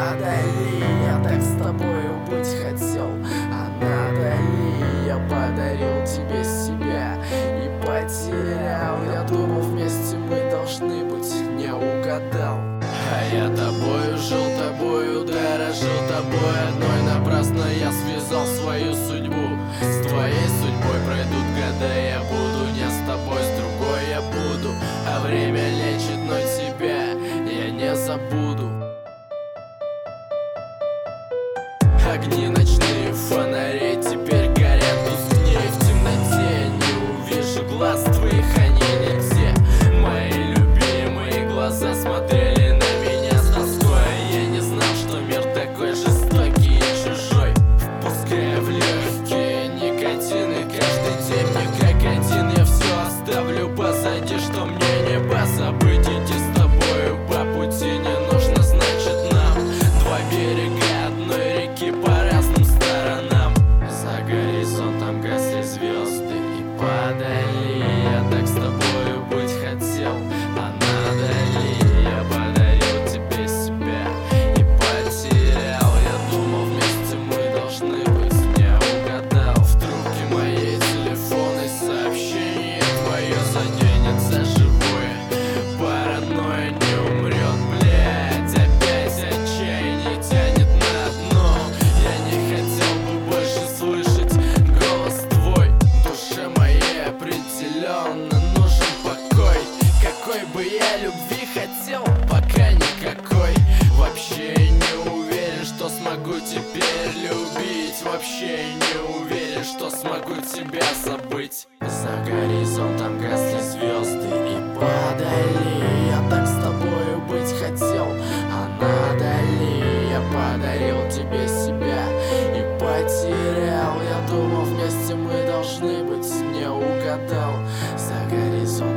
подали, я так с тобою быть хотел. А надо ли, я подарил тебе себя и потерял. Я думал, вместе мы должны быть, не угадал. А я тобою жил, тобою дорожил, тобой одной. Напрасно я связал свою судьбу с твоей судьбой. Пройдут года, я буду не с тобой, с другой я буду. А время лечит, но тебя я не забуду. Огни ночные, фонари теперь горят тускнее. В темноте я не увижу глаз твоих, они нигде. Мои любимые глаза смотрели на меня с тоской. Я не знал, что мир такой жестокий и чужой. Впуская в легкие никотины каждый день мне как один. Я все оставлю позади, что мне не позабыть. Идти с тобою по пути не нужно, значит нам два берега одной реки по разным сторонам. За горизонтом гасли звезды и падали. Я так с тобою быть хотел. А надо ли, я подарил тебе себя и потерял. Я думал, вместе мы должны быть, не угадал. В трубке моей телефонной сообщение твое заденет за живое. Паранойя не умрет, блядь. Опять отчаяние тянет на дно. Я не хотел бы больше слышать голос твой. Душе моей определенно нужен покой. Какой бы я любви хотел, пока никакой. Вообще не уверен, что смогу теперь любить. Вообще не уверен, что смогу тебя забыть. За горизонтом гасли звезды и падали. Я так с тобою быть хотел. А надо ли, я подарил тебе себя и потерял. Я думал, вместе мы должны быть, не угадал. За горизонтом